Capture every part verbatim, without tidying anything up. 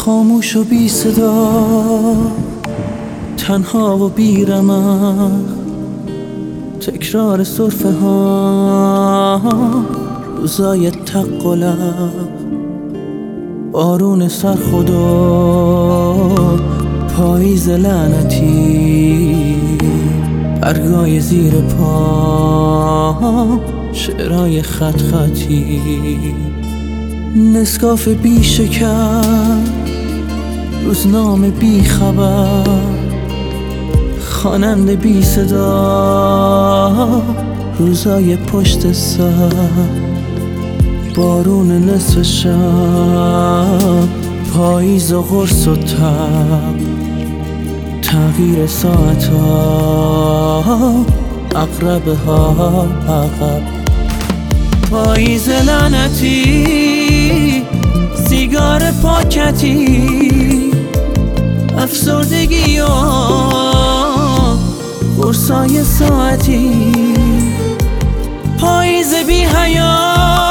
خاموش و بی صدا، تنها و بی رمق، تکرار سرفه ها، روزای تق و لق، بارون سر خدا، پاییز لعنتی، برگای زیر پا، شعرهای خط خطی، نسکاف بی شکر، روزنامه بی خبر، خواننده بی صدا، روزای پشت سر، بارون نصف شب، پاییز و قرص و تب، تغییر ساعت ها، عقربه ها عقب، پاییز لعنتی، سیگار پاکتی، افسردگی و قرصای ساعتی، پاییز بی حیا،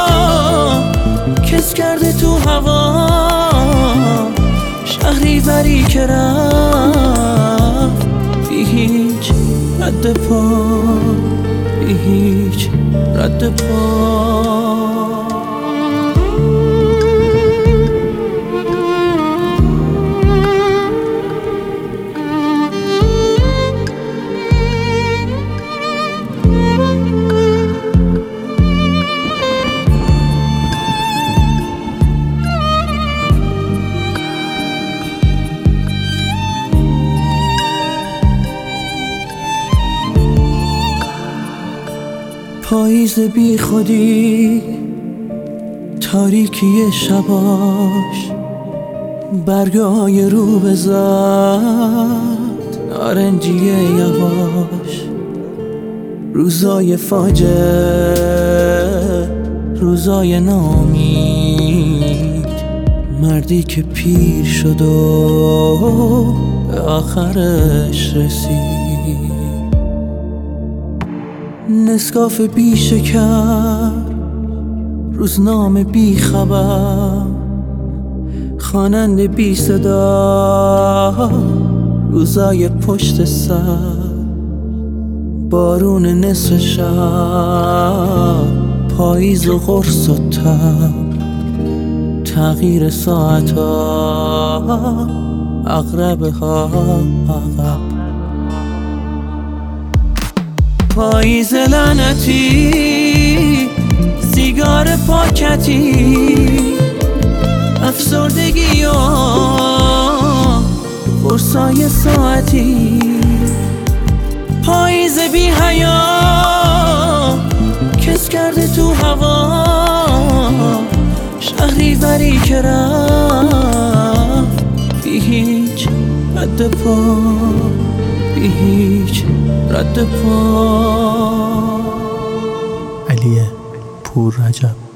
کس کرده تو هوا، شهری بری که رفت بی هیچ رد پا، بی هیچ رد پا. پاییز بی خودی، تاریکی شباش، برگای رو بزد، نارنجی یواش، روزای فاجعه، روزای نامید، مردی که پیر شد و به آخرش رسید، نسکاف بی شکر، روزنامه بی خبر، خواننده بی صدا، روزای پشت سر، بارون نصف شب، پاییز و قرص و تب، تغییر ساعت ها، عقربه ها عقب، پاییز لعنتی، سیگار پاکتی، افسردگی و قرصای ساعتی، پاییز بی حیا، کس کرده تو هوا، شهری بری که رفت بی هیچ رد پا، بی هیچ رد پا. علی پور رجب.